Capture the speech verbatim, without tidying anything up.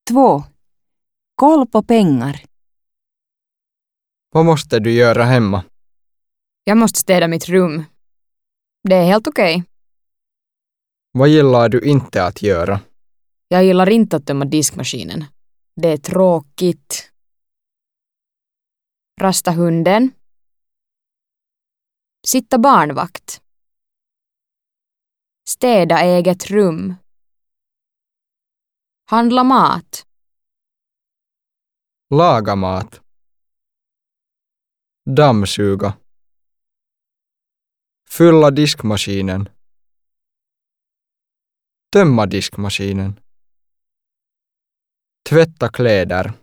två. Koll på pengar. Vad måste du göra hemma? Jag måste städa mitt rum. Det är helt okej. Vad gillar du inte att göra? Jag gillar inte att tömma diskmaskinen. Det är tråkigt. Rasta hunden. Sitta barnvakt. Städa eget rum. Handla mat. Laga mat. Dammsuga. Fylla diskmaskinen. Tömma diskmaskinen. Tvätta kläder.